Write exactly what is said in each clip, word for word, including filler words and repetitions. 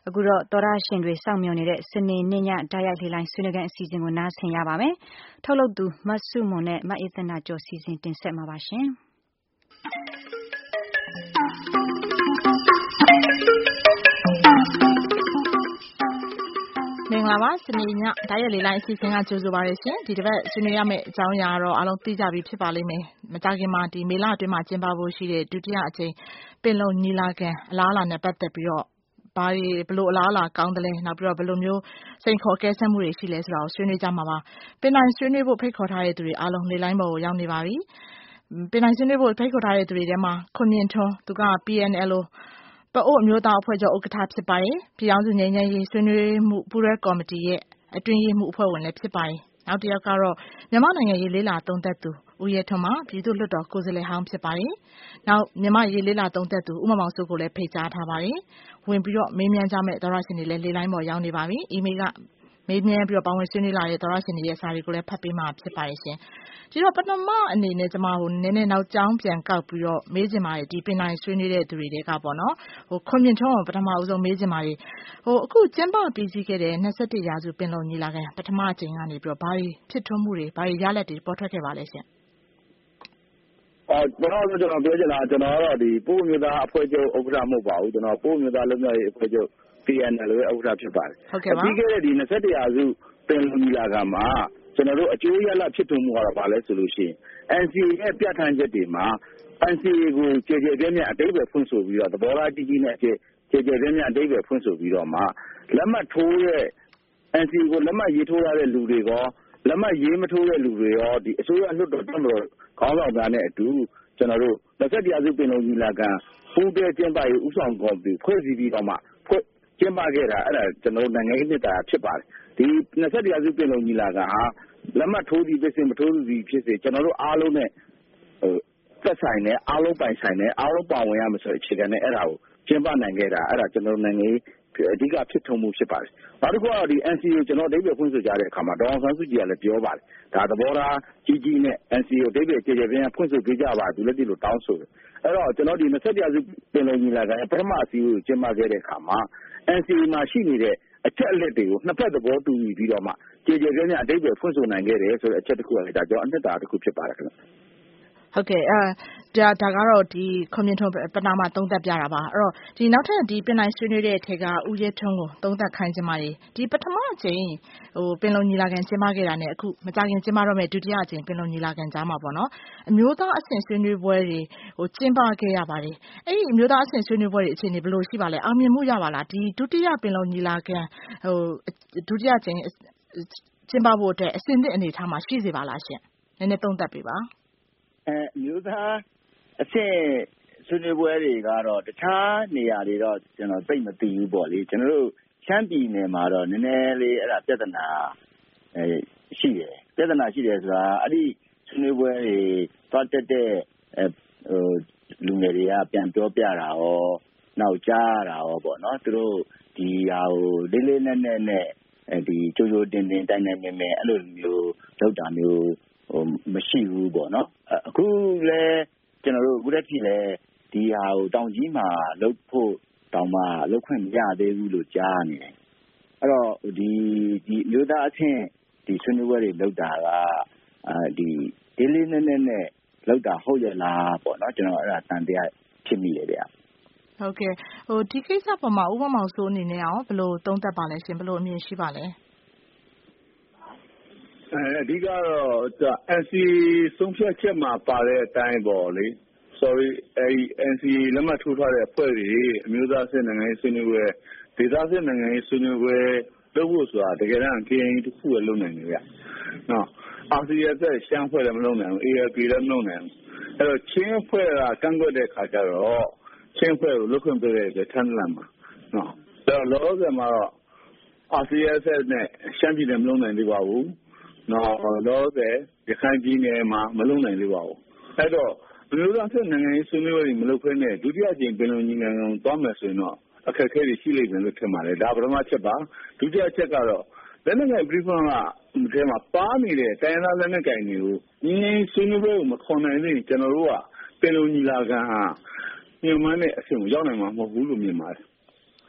အခုတော့သောရရှင်တွေစောင့်မျှော်နေတဲ့စနေနေ့ညဓာတ်ရိုက်လေလိုင်းဆွေးနွေးခန်းအစီအစဉ်ကိုနားဆင်ရပါမယ်။ထုတ်လုပ်သူမဆုမွန်နဲ့မအေးသနာကျော်စီစဉ်တင်ဆက်မှာပါရှင်။မင်္ဂလာပါစနေညဓာတ်ရိုက်လေလိုင်းအစီအစဉ်ကကြိုဆိုပါရရှင်ဒီတစ်ပတ်ဆွေးနွေးရမယ့်အကြောင်းအရာကတော့အားလုံးသိကြပြီဖြစ်ပါလိမ့်မယ်မကြာခင်မှာဒီမေလအတွင်းမှာကျင်းပဖို့ရှိတဲ့ဒုတိယအကြိမ်ပင်လုံညီလာခံအလားအလာနဲ့ပတ်သက်ပြီးတော့ဘာတွေဘလို့အလားအလာကောင်းတယ်လဲနောက်ပြီးတော့ဘယ်လိုမျိုးစိန်ခေါ်ကဲဆတ်မှုတွေရှိလဲဆိုတာကိုဆွေးနွေးကြမှာပါပင်တိုင်းဆွေးနွေးဖို့ဖိတ်ခေါ်ထားတဲ့သူတွေအားလုံးလေလိုင်းပေါ်ကိုရောက်နေပါပြီပင်တိုင်းဆွေးနွေးဖို့ဖိတ်ခေါ်ထားတဲ့သူတွေထဲမှာခွန်မြင့်ထွန်းသူက P N L ပအို့အမျိုးသားအဖွဲ့ချုပ်ဥက္ကဋ္ဌဖြစ်ပါတယ်ပြည်ထောင်စုငြိမ်းချမ်းရေးဆွေးနွေးမှုပူးတွဲကော်မတီရဲ့အတွင်းရေးမှူးအဖွဲ့ဝင်လည်းဖြစ်ပါတယ်နောက်တစ်ယောက်ကတော့မြန်မာနိုင်ငံရေးလေးလာသုံးသက်သူဦးရဲထွန်းမှပြည်သူ့လွှတ်တော်ကိုယ်စားလှယ်ဟောင်းဖြစ်ပါတယ်နောက်မြန်မာရေးလေးလာသုံးသက်သူဦးမောင်မောင်စိုးကိုလည်းဖိတ်ကြားထားပါတယ်ဝင်ပြီးတော့မေးမြန်းကြမယ့်သောရရှင်တွေလည်းလေလိုင်းပေါ်ရောက်နေပါပြီအီးမေးလ်ကမေးမြန်းပြီးတော့ပါဝင်ဆွေးနွေးလာတဲ့သောရရှင်တွေရဲ့စာတွေကိုလည်းဖတ်ပေးမှာဖြစ်ပါတယ်ရှင်ဒီတော့ပထမအနေနဲ့ကျွန်မဟိုနည်းနည်းနောက်ကြောင်းပြန်ကောက်ပြီးတော့မေးချင်ပါတယ်ဒီပင်တိုင်းဆွေးနွေးတဲ့သူတွေကပေါ့နော်ဟိုခွန်မြင့်ထွန်းကိုပထမအဆုံးမေးချင်ပါတယ်ဟိုအခုကျင်းပပြီးစီးခဲ့တဲ့နှစ်၁ရာစုပင်လုံညီလာခံပထမအကြိမ်ကနေပြီးတော့ဘာတွေဖြစ်ထွန်းမှုတွေဘာတွေရလဒ်တွေပေါ်ထွက်ခဲ့ပါလဲရှင်အော်ကျွန်တော်တို့ကျွန်တော်ပြောချင်တာကျွန်တော်ကတော့ဒီပို့မျိုးသားအဖွဲ့ချုပ်ဥက္ကဋ္ဌမဟုတ်ပါဘူးကျွန်တော်ပို့မျိုးသားလုံမျိုးရေးအဖွဲ့ချုပ် P N L ရဲ့ဥက္ကဋ္ဌဖြစ်ပါတယ်ဟုတ်ကဲ့ပါပြီးခဲ့တဲ့ဒီနှစ်၁ရာစုပင်လုံညီလာခံမှာကျွန်တော်တို့အကျိုးရလဒ်ဖြစ်ထွန်းမှုကတော့ဘာလဲဆိုလို့ရှိရင် N C A ရဲ့ပြဋ္ဌာန်းချက်တွေမှာ N C A ကိုကြေကြေပြဲပြဲအတိတ်ပဲဖွင့်ဆိုပြီးတော့သဘောထားကြီးကြီးနဲ့ကြေကြေပြဲပြဲအတိတ်ပဲဖွင့်ဆိုပြီးတော့မှလက်မှတ်ထိုးတဲ့ N C A ကိုလက်မှတ်ရေးထိုးရတဲ့လူတွေကောလက်မှတ်ရေးမထိုးတဲ့လူတွေရောဒီအစိုးရလွှတ်တော်တက်မတော်ခေါင်းဆောင်များနဲ့အတူကျွန်တော်တို့နှစ်၁ရာစုပင်လုံညီလာခံပူးတွဲကျင်းပရေးဥဆောင်ကော်မတီဖွဲ့စည်းပြီးတော့မှဖွဲ့ကျင်းပခဲ့တာအဲ့ဒါကျွန်တော်တို့နိုင်ငံရေးနှစ်တာဖြစ်ပါတယ်ဒီနှစ်၁ရာစုပင်လုံညီလာခံဟာလက်မှတ်ထိုးသည်ဖြစ်စေမထိုးသည်ဖြစ်စေကျွန်တော်တို့အားလုံးနဲ့ဟိုသက်ဆိုင်တဲ့အားလုံးပိုင်ဆိုင်တဲ့အားလုံးပါဝင်ရမယ်ဆိုတဲ့အခြေခံနဲ့အဲ့ဒါကိုကျင်းပနိုင်ခဲ့တာအဲ့ဒါကျွန်တော်တို့နိုင်ငံရေးအဓိကဖြစ်ထွန်းမှုဖြစ်ပါတယ်။နောက်တစ်ခုကတော့ဒီ N C A ကိုကျွန်တော်အဓိပ္ပာယ်ဖွင့်ဆိုကြတဲ့အခါမှာဒေါအောင်ဆန်းစုကြည်ကလည်းပြောပါတယ်။ဒါသဘောထားကြီးကြီးနဲ့ N C A ကိုအဓိပ္ပာယ်ကျေကျေပြန့်ပြန့်ဖွင့်ဆိုပေးကြပါသူလည်းဒီလိုတောင်းဆိုတယ်။အဲ့တော့ကျွန်တော်ဒီနှစ်၁ရာစုပင်လုံညီလာခံပထမအစည်းအဝေးကိုကျင်းပခဲ့တဲ့အခါမှာ N C A မှာရှိနေတဲ့အချက်အလက်တွေကိုနှစ်ဖက်သဘောတူညီပြီးတော့မှကျေကျေပြန့်ပြန့်အဓိပ္ပာယ်ဖွင့်ဆိုနိုင်ခဲ့တယ်ဆိုတဲ့အချက်တစ်ခုကလည်းဒါကြောင့်အနှစ်သာတစ်ခုဖြစ်ပါတယ်ခင်ဗျ။ဟုတ်ကဲ့အဲဒါဒါကတော့ဒီကွန်မြူနတီပနာမှာသုံးသပ်ပြတာပါအဲ့တော့ဒီနောက်ထပ်ဒီပင်တိုင်းဆွေးနွေးတဲ့အထက်ကဦးရဲထွန်းကိုသုံးသပ်ခိုင်းချင်ပါတယ်ဒီပထမအကြိမ်ဟိုပင်လုံညီလာခံကျင်းပခဲ့တာနဲ့အခုမကြာခင်ကျင်းပတော့မယ့်ဒုတိယအကြိမ်ပင်လုံညီလာခံကြားမှာပေါ့နော်အမျိုးသားအဆင့်ဆွေးနွေးပွဲတွေဟိုကျင်းပခဲ့ရပါတယ်အဲ့ဒီအမျိုးသားအဆင့်ဆွေးနွေးပွဲတွေအခြေအနေဘယ်လိုရှိပါလဲအောင်မြင်မှုရပါလားဒီဒုတိယပင်လုံညီလာခံဟိုဒုတိယအကြိမ်ကျင်းပဖို့အတွက်အဆင့်သင့်အနေထားမှာရှိစေပါလားရှင်နည်းနည်းသုံးသပ်ပေးပါအဲမျိုးသားအဆင့်ဆွေးနွေးပွဲတွေကတော့တခြားနေရာတွေတော့ကျွန်တော်သိမသိဘူးပေါ့လေကျွန်တော်တို့ရှမ်းပြည်နယ်မှာတော့နည်းနည်းလေးအဲ့ဒါပြဿနာအဲရှိတယ်ပြဿနာရှိတယ်ဆိုတာအဲ့ဒီဆွေးနွေးပွဲတွေသွားတက်တဲ့အဲဟိုလူငယ်တွေကပြန်ပြောပြတာရောနောက်ကြားတာရောပေါ့နော်သူတို့ဒီဟာကိုလေးလေးနက်နက်နဲ့အဲဒီကြိုကြိုတင်တင်တိုင်တိုင်မြင်မြင်အဲ့လိုမျိုးလောက်တာမျိုးဟိုမရှိဘူးပေါ့နော်အခုလဲကျွန်တော်တို့အခုတစ်ချိန်လဲဒီဟာကိုတောင်ကြီးမှာလှုပ်ဖို့တောင်မှလှုပ်ခွင့်မရသေးဘူးလို့ကြားနေတယ်အဲ့တော့ဒီဒီမျိုးသားအချင်းဒီဆွေးနွေးပွဲတွေလှုပ်တာကအာဒီဒီလေးနည်းနည်းနဲ့လှုပ်တာဟုတ်ရလားပေါ့နော်ကျွန်တော်အဲ့ဒါတန်တရားဖြစ်မိတယ်ဗျာဟုတ်ကဲ့ဟိုဒီကိစ္စပေါ်မှာဥပမာဆိုအနေနဲ့အောင်ဘယ်လိုသုံးသပ်ပါလဲရှင်ဘယ်လိုအမြင်ရှိပါလဲအဲအဓိကတော့ N C A ဆုံးဖြတ်ချက်မှာပါတဲ့အတိုင်းပေါ့လေ sorry အဲဒီ N C A လက်မှတ်ထိုးထားတဲ့အဖွဲ့တွေအမျိုးသားအဆင့်နိုင်ငံရေးဆွေးနွေးပွဲဒေသအဆင့်နိုင်ငံရေးဆွေးနွေးပွဲလုပ်ဖို့ဆိုတာတကယ်တမ်း K N U တစ်ခုပဲလုပ်နိုင်တယ်ဗျ။နော် R C S ရှမ်းအဖွဲ့လည်းမလုပ်နိုင်ဘူး A L P လည်းမလုပ်နိုင်ဘူး။အဲ့တော့ချင်းအဖွဲ့ကကန့်ကွက်တဲ့ခါကျတော့ချင်းအဖွဲ့ကိုလုပ်ခွင့်ပေးတဲ့အတွက်ထမ်းလန့်မှာနော်။အဲ့တော့လောလောဆယ်မှာတော့ R C S နဲ့ရှမ်းပြည်နယ်မလုပ်နိုင်သေးပါဘူး။နော်လောဆယ်ရခိုင်ပြည်နယ်မှာမလုပ်နိုင်သေးပါဘူး။အဲ့တော့ဘယ်လိုလဲဆိုနိုင်ငံရေးဆွေးနွေးပွဲတွေမလုပ်ခွင့်နဲ့ဒုတိယကြိမ်ပင်လုံညီလာခံသွားမယ်ဆိုရင်တော့အခက်အခဲတွေရှိလိမ့်မယ်လို့ထင်ပါတယ်ဒါပထမချက်ပါဒုတိယချက်ကတော့လက်နက်ကိုင်ပြည်ပကဒီမှာပါနေတဲ့တိုင်းရင်းသားလက်နက်ကိုင်တွေကိုညီငယ်ဆွေးနွေးပွဲကိုမခေါ်နိုင်သေးရင်ကျွန်တော်တို့ကပင်လုံညီလာခံဟာညှို့မှန်းတဲ့အဆင့်ကိုရောက်နိုင်မှာမဟုတ်ဘူးလို့မြင်ပါတယ်ဟ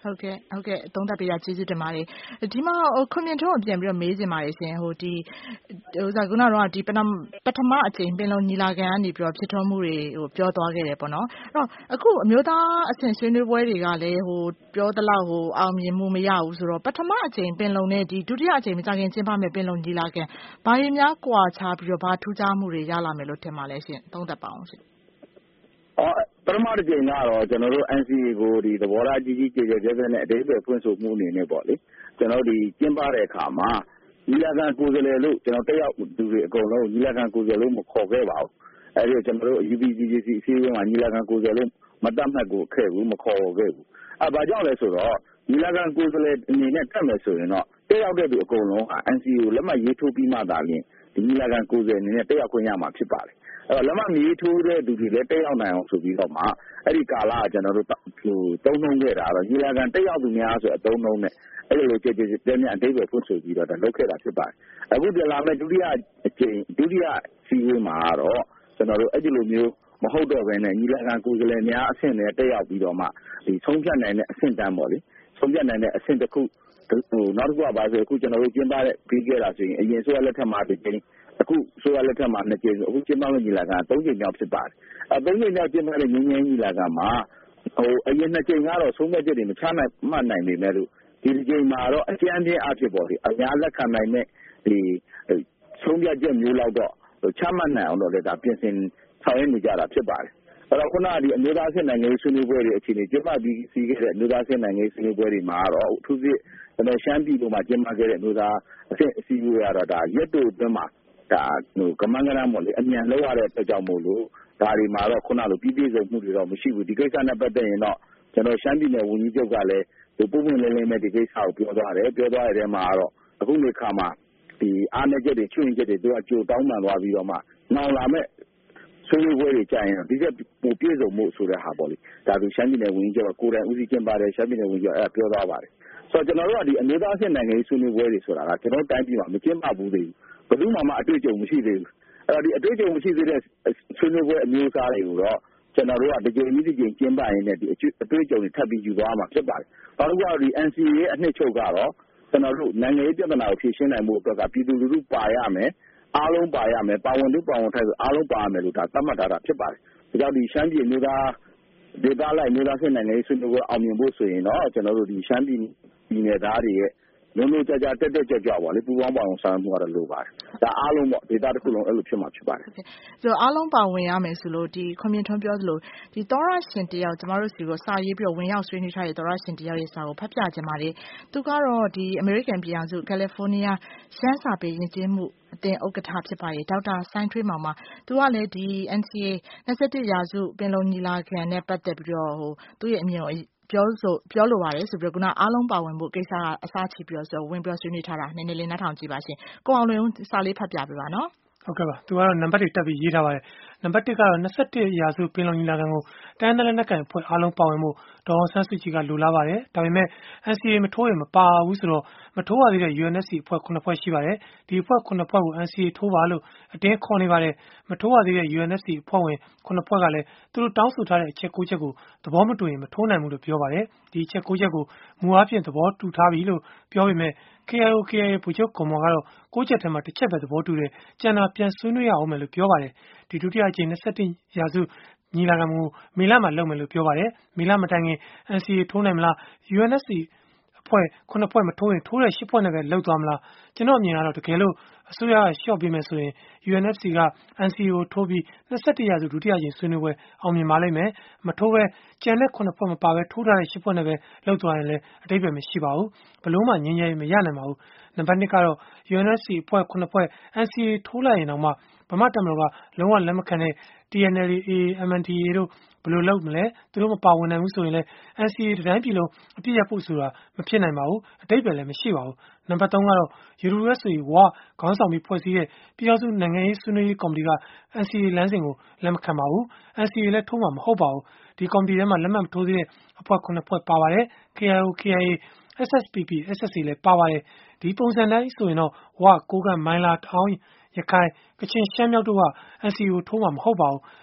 ဟုတ်ကဲ့ဟုတ်ကဲ့သုံးသပ်ပေးတာကျေးဇူးတင်ပါတယ်ဒီမှာခွန်မြင့်ထွန်းကိုပြန်ပြီးတော့မေးချင်ပါတယ်ရှင်ဟိုဒီဟိုဇာကုနာတော့ဒီပထမပထမအကြိမ်ပင်လုံညီလာခံကနေပြီးတော့ဖြစ်ထွန်းမှုတွေဟိုပြောသွားခဲ့တယ်ပေါ့နော်အဲ့တော့အခုအမျိုးသားအဆင့်ဆွေးနွေးပွဲတွေကလည်းဟိုပြောသလောက်ဟိုအောင်မြင်မှုမရဘူးဆိုတော့ပထမအကြိမ်ပင်လုံနဲ့ဒီဒုတိယအကြိမ်မကြခင်ကျင်းပမယ်ပင်လုံညီလာခံဘာတွေများကွာခြားပြီးတော့ဘာထူးခြားမှုတွေရလာမယ်လို့ထင်ပါလဲရှင်သုံးသပ်ပါအောင်ရှင်အော်ပထမတစ်ကြိမ်ကတော့ကျွန်တော်တို့ N C A ကိုဒီသဘောထားကြီးကြီးကျယ်ကျယ်ပြည့်ပြည့်နဲ့အသေးသေးဖွင့်ဆိုမှုအနေနဲ့ပေါ့လေကျွန်တော်ဒီကျင်းပတဲ့အခါမှာညီလာခံကိုယ်စားလှယ်လို့ကျွန်တော်တက်ရောက်သူတွေအကုန်လုံးညီလာခံကိုယ်စားလှယ်လို့မခေါ်ခဲ့ပါဘူးအဲဒီကျွန်တော်တို့ U P G J C အစည်းအဝေးမှာညီလာခံကိုယ်စားလှယ်လို့မတတ်မှတ်ကိုခဲ့ဘူးမခေါ်ခဲ့ဘူးအဲဘာကြောင့်လဲဆိုတော့ညီလာခံကိုယ်စားလှယ်အနေနဲ့တက်မယ်ဆိုရင်တော့တက်ရောက်တဲ့သူအကုန်လုံး N C A ကိုလက်မှတ်ရေးထိုးပြီးမှသာလျှင်ဒီညီလာခံကိုယ်စားလှယ်အနေနဲ့တက်ရောက်ခွင့်ရမှာဖြစ်ပါတယ်အဲ့တော့လက်မှတ်ရေးထိုးတဲ့သူတွေလည်းတက်ရောက်နိုင်အောင်ဆိုပြီးတော့မှအဲ့ဒီကာလကကျွန်တော်တို့ဟိုသုံးနှုံးခဲ့တာတော့ညီလာခံတက်ရောက်သူများဆိုအသုံးနှုံးနဲ့အဲ့လိုလိုကြည်ကြည်ပြည့်ပြည့်အသေးပဲဖွင့်ဆိုပြီးတော့လုပ်ခဲ့တာဖြစ်ပါတယ်အခုပြန်လာမယ့်ဒုတိယအကြိမ်ဒုတိယစီးပွားမှာတော့ကျွန်တော်တို့အဲ့ဒီလိုမျိုးမဟုတ်တော့ဘဲနဲ့ညီလာခံကိုယ်စားလှယ်များအဆင့်နဲ့တက်ရောက်ပြီးတော့မှဒီဆုံးဖြတ်နိုင်တဲ့အဆင့်တန်းပေါ့လေဆုံးဖြတ်နိုင်တဲ့အဆင့်တစ်ခုဟိုနောက်တစ်ခုကပါဆိုအခုကျွန်တော်တို့ကျင်းပတဲ့ပြီးခဲ့တာဆိုရင်အရင်ဆိုရလက်ထက်မှာဒီချိန်အခုဆိုရလက်ထက်မှာနှစ်ကြိမ်အခုကျင်းပမယ့်ညီလာခံသုံးကြိမ်မြောက်ဖြစ်ပါတယ်အဲသုံးကြိမ်မြောက်ကျင်းပတဲ့ငင်းငင်းညီလာခံမှာဟိုအရင်နှစ်ကြိမ်ကတော့ဆုံးဖြတ်ချက်တွေမချနိုင်မှတ်နိုင်ပေမဲ့လို့ဒီဒီကြိမ်မှာတော့အကျဉ်းချင်းအဖြစ်ပေါ့လေအများလက်ခံနိုင်တဲ့ဒီဆုံးဖြတ်ချက်မျိုးလောက်တော့ချမှတ်နိုင်အောင်တော့လည်းဒါပြင်ဆင်ဆောင်ရွက်နေကြတာဖြစ်ပါတယ်အဲ့တော့ခုနကဒီအမျိုးသားစစ်နိုင်ငံရေးဆွေးနွေးပွဲတွေအခြေအနေကျင်းပပြီးစီးခဲ့တဲ့အမျိုးသားစစ်နိုင်ငံရေးဆွေးနွေးပွဲတွေမှာတော့အထူးသဖြင့်ကျွန်တော်ရှမ်းပြည်တို့မှာကျင်းပခဲ့တဲ့အမျိုးသားအဆင့်အစည်းအဝေးကတော့ဒါရက်တို့အတွင်းမှာဒါဟိုကမန်းကရမ်းပေါ့လေအမြန်လောက်ရတဲ့အတွက်ကြောင့်မို့လို့ဒါတွေမှာတော့ခုနလိုပြည်ပြည့်စုံမှုတွေတော့မရှိဘူးဒီကိစ္စနဲ့ပတ်သက်ရင်တော့ကျွန်တော်ရှမ်းပြည်နယ်ဝန်ကြီးချုပ်ကလည်းဒီပုံမှန်လေးလေးနဲ့ဒီကိစ္စကိုပြောသွားတယ်ပြောသွားတဲ့နေရာမှာတော့အခုနေခါမှာဒီအားနည်းချက်တွေချွင်းချက်တွေသူကကြိုတောင်းပန်သွားပြီးတော့မှနောက်လာမဲ့ဆွေးနွေးပွဲတွေကြာရင်ဒီကပိုပြည့်စုံမှုဆိုတဲ့ဟာပေါ့လေဒါသူရှမ်းပြည်နယ်ဝန်ကြီးချုပ်ကကိုယ်တိုင်ဦးစီးကျင်းပတဲ့ရှမ်းပြည်နယ်ဝန်ကြီးချုပ်အဲ့ဒါပြောသွားပါတယ်ဆိုတော့ကျွန်တော်တို့ကဒီအမျိုးသားအဆင့်နိုင်ငံရေးဆွေးနွေးပွဲတွေဆိုတာကကျွန်တော်တိုင်းပြည်မှာမကျင်းပဘူးသေးဘူးဘယ်သူမှမအတွေ့အကြုံမရှိသေးဘူးအဲ့တော့ဒီအတွေ့အကြုံမရှိသေးတဲ့ဆွေးနွေးပွဲအမျိုးအစားတွေကိုတော့ကျွန်တော်တို့ကဒီကြိမ်ကြီးဒီကြိမ်ကျင်းပရင်းနဲ့ဒီအတွေ့အကြုံတွေထပ်ပြီးယူသွားမှာဖြစ်ပါတယ်ဘာလို့လဲဆိုတော့ဒီ N C A ရဲ့အနှစ်ချုပ်ကတော့ကျွန်တော်တို့နိုင်ငံရေးပြဿနာကိုဖြေရှင်းနိုင်မှုအတွက်ကပြည်သူလူထုပါရမယ်အားလုံးပါရမယ်ပါဝင်သူပါဝင်ထိုက်ဆိုအားလုံးပါရမယ်လို့ဒါသတ်မှတ်ထားတာဖြစ်ပါတယ်ဒါကြောင့်ဒီရှမ်းပြည်မျိုးသားဒေသလိုက်မျိုးသားစစ်နိုင်ငံရေးဆွေးနွေးပွဲအောင်မြင်ဖို့ဆိုရင်တော့ကျွန်တော်တို့ဒီရှမ်းပြည်ပြည်နယ်သားတွေရဲ့လုံးလုံးကြကြတက်တက်ကြွကြွပါလေပူပေါင်းပါအောင်ဆောင်မှုကတော့လိုပါတယ်ဒါအားလုံးပေါ့ဒေသတစ်ခုလုံးအဲ့လိုဖြစ်မှာဖြစ်ပါတယ်ဆိုတော့အားလုံးပါဝင်ရမယ်ဆိုလို့ဒီခွန်မြင့်ထွန်းပြောသလိုဒီသောရရှင်တယောက်ကျမတို့စီကိုစာရေးပြီးတော့ဝင်ရောက်ဆွေးနွေးထားတဲ့သောရရှင်တယောက်ရဲ့စာကိုဖတ်ပြခြင်းပါတယ်သူကတော့ဒီအမေရိကန်ပြည်ထောင်စုကယ်လီဖိုးနီးယားရှမ်းစာပေယဉ်ကျေးမှုအသင်းဥက္ကဋ္ဌဖြစ်ပါရဲ့ဒေါက်တာဆိုင်းထွေးမောင်မှာသူကလည်းဒီ N C A ၂၁ရာစုပင်လုံညီလာခံနဲ့ပတ်သက်ပြီးတော့ဟိုသူ့ရဲ့အမြင်ကိုပြောဆိုပြောလိုပါတယ်ဆိုပြီးတော့ခုနအားလုံးပါဝင်ဖို့ကိစ္စကအစားချီပြီးတော့ဆိုဝင်ပြောဆွေးနွေးထားတာနည်းနည်းလေးနားထောင်ကြည့်ပါရှင်ကိုအောင်လွင်ဦးစာလေးဖတ်ပြပေးပါနော်ဟုတ်ကဲ့ပါသူကတော့နံပါတ်တွေတက်ပြီးရေးထားပါတယ်နံပါတ်တစ်ကတော့၂၁ရာစုပင်လုံညီလာခံကိုတိုင်းဒေသလက်နက်ကိုင်အဖွဲ့အားလုံးပါဝင်မှုဒေါ်အောင်ဆန်းစုကြည်ကလိုလားပါတယ်ဒါပေမဲ့ N C A မထိုးရင်မပါဘူးဆိုတော့မထိုးရသေးတဲ့ U N S C အဖွဲ့ခုနှစ်ဖွဲ့ရှိပါတယ်ဒီအဖွဲ့ခုနှစ်ဖွဲ့ကို N C A ထိုးပါလို့အတင်းခေါ်နေပါတယ်မထိုးရသေးတဲ့ U N S C အဖွဲ့ဝင်ခုနှစ်ဖွဲ့ကလည်းသူတို့တောင်းဆိုထားတဲ့အချက်၉ချက်ကိုသဘောမတူရင်မထိုးနိုင်ဘူးလို့ပြောပါတယ်ဒီအချက်၉ချက်ကိုမူအားဖြင့်သဘောတူထားပြီလို့ပြောပေမဲ့ K I O K I A ဗိုလ်ချုပ်ကွန်မော်ကတော့၉ချက်ထဲမှာတစ်ချက်ပဲသဘောတူတယ်ကျန်တာပြန်ဆွေးနွေးရအောင်မယ်လို့ပြောပါတယ်ဒီဒုတိယအကြိမ်၂၁ရာစုညီလာခံကိုမေလမှာလုပ်မယ်လို့ပြောပါတယ်မေလမတိုင်ခင် N C A ထိုးနိုင်မလား U N S C အဖွဲ့ခုနှစ်ဖွဲ့မထိုးရင်ထိုးတဲ့ရှစ်ဖွဲ့နဲ့ပဲလောက်သွားမလားကျွန်တော်အမြင်ကတော့တကယ်လို့အစိုးရကရှော့ပေးမယ်ဆိုရင် U N S C က N C A ကိုထိုးပြီး၂၁ရာစုဒုတိယအကြိမ်ဆွေးနွေးပွဲအောင်မြင်ပါလိမ့်မယ်မထိုးပဲကျန်တဲ့ခုနှစ်ဖွဲ့မပါပဲထိုးထားတဲ့ရှစ်ဖွဲ့နဲ့ပဲလောက်သွားရင်လည်းအတိတ်ပဲမရှိပါဘူးဘလို့မှငြင်းငြင်းမရနိုင်ပါဘူးနံပါတ်နှစ်ကတော့ U N S C အဖွဲ့ခုနှစ်ဖွဲ့ N C A ထိုးလိုက်ရင်တော့မှဗမာတပ်မတော်ကလုံးဝလက်မခံတဲ့ T N L A M N D A တို့ဘယ်လိုလုပ်မလဲသူတို့မပါဝင်နိုင်ဘူးဆိုရင်လည်း N C A တိုင်းပြည်လုံးအပြည့်ရဖို့ဆိုတာမဖြစ်နိုင်ပါဘူးအတိတ်ပဲလည်းမရှိပါဘူးနံပါတ်သုံးကတော့ U S A ဝါခေါင်းဆောင်ပြီးဖွဲ့စည်းတဲ့ပြည်ထောင်စုနိုင်ငံရေးဆွေးနွေးရေးကော်မတီက N C A လမ်းစဉ်ကိုလက်မခံပါဘူး N C A လည်းထိုးမှာမဟုတ်ပါဘူးဒီကော်မတီထဲမှာလက်မှတ်မထိုးသေးတဲ့အဖွဲ့ခုနှစ်ဖွဲ့ပါပါတယ် K I O K I A S S P P S S A လည်းပါပါတယ်ဒီပုံစံတိုင်းဆိုရင်တော့ဝါကိုကမိုင်းလာထောင်းရခိုင်ကချင်ရှမ်းမြောက်တို့က N C A ကိုထိုးမှာမဟုတ်ပါဘူး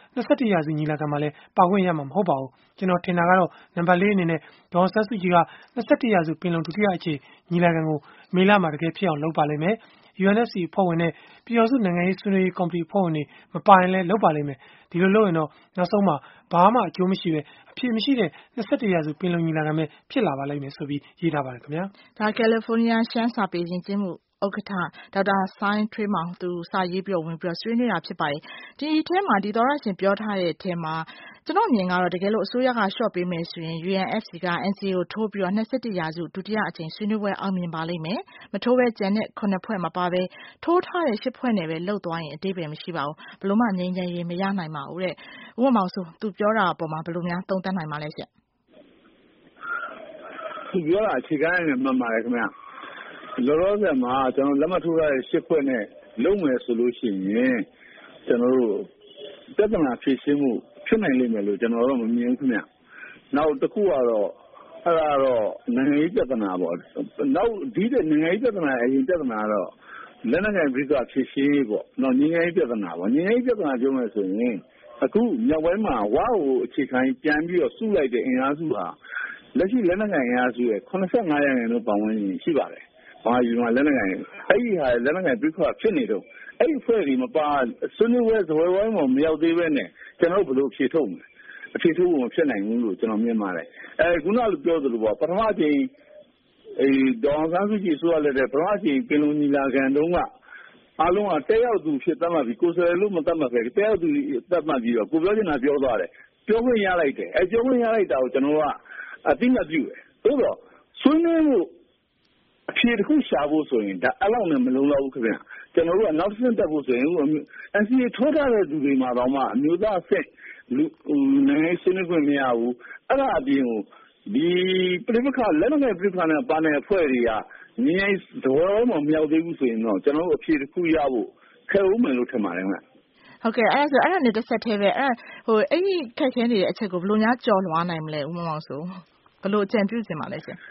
နှစ်ဆယ့်တစ်ရာစုညီလာခံမှာလည်းပါခွင့်ရမှာမဟုတ်ပါဘူးကျွန်တော်ထင်တာကတော့နံပါတ်လေးအနေနဲ့ဒေါ်အောင်ဆန်းစုကြည်ကနှစ်ဆယ့်တစ်ရာစုပင်လုံဒုတိယအကြိမ်ညီလာခံကိုမေလမှာတကယ်ဖြစ်အောင်လုပ်ပါလိမ့်မယ်ယူအန်အက်ဖ်စီ အဖွဲ့ဝင်နဲ့ပြည်ထောင်စုနိုင်ငံရေးဆွေးနွေးရေးကော်မတီအဖွဲ့ဝင်တွေမပါရင်လည်းလုပ်ပါလိမ့်မယ်ဒီလိုလုပ်ရင်တော့နောက်ဆုံးမှာဘာမှအကျိုးမရှိပဲအဖြစ်မရှိတဲ့နှစ်ဆယ့်တစ်ရာစုပင်လုံညီလာခံပဲဖြစ်လာပါလိမ့်မယ်ဆိုပြီးရေးထားပါတယ်ခင်ဗျာဒါကယ်လီဖိုးနီးယားရှမ်းစာပေယဉ်ကျေးမှုဥက္ကဋ္ဌဒေါက်တာဆိုင်းထွေးမောင်သူစာရေးပြီးတော့ဝင်ပြီးတော့ဆွေးနွေးတာဖြစ်ပါတယ်ဒီအထဲမှာဒီသောရရှင်ပြောထားတဲ့အထဲမှာကျွန်တော်မြင်ကတော့တကယ်လို့အစိုးရကရှော့ပေးမယ်ဆိုရင် ယူအန်အက်ဖ်စီ က အန်စီအေ ကိုထိုးပြီးတော့နှစ်ဆယ့်တစ်ရာစုဒုတိယအကြိမ်ဆွေးနွေးပွဲအောင်မြင်ပါလိမ့်မယ်မထိုးပဲကျန်တဲ့ခုနှစ်ဖွဲ့မပါပဲထိုးထားတဲ့ရှစ်ဖွဲ့နဲ့ပဲလှုပ်သွားရင်အသေးပဲမရှိပါဘူးဘလို့မှငြိမ်းချမ်းရေးမရနိုင်ပါဘူးတဲ့ဥပမာဆိုသူပြောတာအပေါ်မှာဘယ်လိုများသုံးသပ်နိုင်ပါလဲရှင့်သူပြောတာအခြေခံနဲ့မှန်ပါတယ်ခင်ဗျလောလောဆယ်မှာကျွန်တော်လက်မှတ်ထိုးရတဲ့ရှစ်ဖွဲ့နဲ့လုံးမယ်ဆိုလို့ရှိရင်ကျွန်တော်တို့ပြဿနာဖြေရှင်းမှုဖြစ်နိုင်လိမ့်မယ်လို့ကျွန်တော်တော့မမြင်ဘူးခင်ဗျနောက်တစ်ခုကတော့အဲ့ဒါတော့နိုင်ငံရေးပြဿနာပေါ့နောက်ဒီတဲ့နိုင်ငံရေးပြဿနာအရင်ပြဿနာကတော့လက်နက်ကိုင်ပြည်ကဖြေရှင်းပေါ့နောက်ငြိမ်းချမ်းရေးပြဿနာပေါ့ငြိမ်းချမ်းရေးပြဿနာပြောမယ်ဆိုရင်အခုမြောက်ပိုင်းမှာဝါကိုအခြေခံပြန်ပြီးတော့စုလိုက်တဲ့အင်အားစုဟာလက်ရှိလက်နက်ကိုင်အင်အားစုရဲ့eighty-fiveရာခိုင်နှုန်းပတ်ဝန်းကျင်ရှိပါတယ်ဘာယူမှာလက်နက်ကိုင်အဲ့ဒီဟာလက်နက်ကိုင်ပြည်ကဖြစ်နေတော့အဲ့ဒီဖွဲ့ဒီမပါဆွေးနွေးပွဲဇပွဲဝိုင်းမှာမရောက်သေးပဲနဲ့ကျွန်တော်ဘယ်လိုဖြေထုတ်မလဲအဖြေထုတ်ဖို့မဖြစ်နိုင်ဘူးလို့ကျွန်တော်မြင်ပါတယ်အဲခုနကပြောသလိုပေါ့ပထမချိန်အဲဒေါ်အောင်ဆန်းစုကြည်ဆိုရလက်တဲ့ပထမချိန်ပင်လုံညီလာခံတုန်းကအားလုံးကတက်ရောက်သူဖြစ်သတ်မှတ်ပြီးကိုယ်စားလှယ်လို့မသတ်မှတ်ပဲတက်ရောက်သူသတ်မှတ်ပြီးတော့ကိုပြောချင်တာပြောသွားတယ်ပြောခွင့်ရလိုက်တယ်အဲပြောခွင့်ရလိုက်တာကိုကျွန်တော်ကအသိမှတ်ပြုတယ်သို့တော့ဆွေးနွေးမှုအဖြေတစ်ခုရှာဖို့ဆိုရင်ဒါအဲ့လောက်နဲ့မလုံလောက်ဘူးခင်ဗျကျွန်တော်တို့ကနောက်တစ်ဆင့်တက်ဖို့ဆိုရင် အန်စီအေ ထိုးထားတဲ့သူတွေမှာတော့မှအမျိုးသားအဆင့်လူနိုင်ငံဆွေးနွေးခွင့်မရဘူးအဲ့ဒါအပြင်ကိုဒီပြည်ပခါလက်နက်နဲ့ပြည်ပခါနဲ့ပါနေအဖွဲ့တွေကငြိမ်းသဘောမှမရောက်သေးဘူးဆိုရင်တော့ကျွန်တော်တို့အဖြေတစ်ခုရဖို့ခဲဦးမယ်လို့ထင်ပါတယ်ခင်ဗျဟုတ်ကဲ့အဲ့ဒါဆိုအဲ့ဒါနဲ့တစ်ဆက်တည်းပဲအဲ့ဟိုအဲ့ဒီခက်ခဲနေတဲ့အချက်ကိုဘယ်လိုများကြော်လွှားနိုင်မလဲဦးမောင်မောင်ဆိုဘယ်လိုအကြံပြုချင်ပါလဲရှင်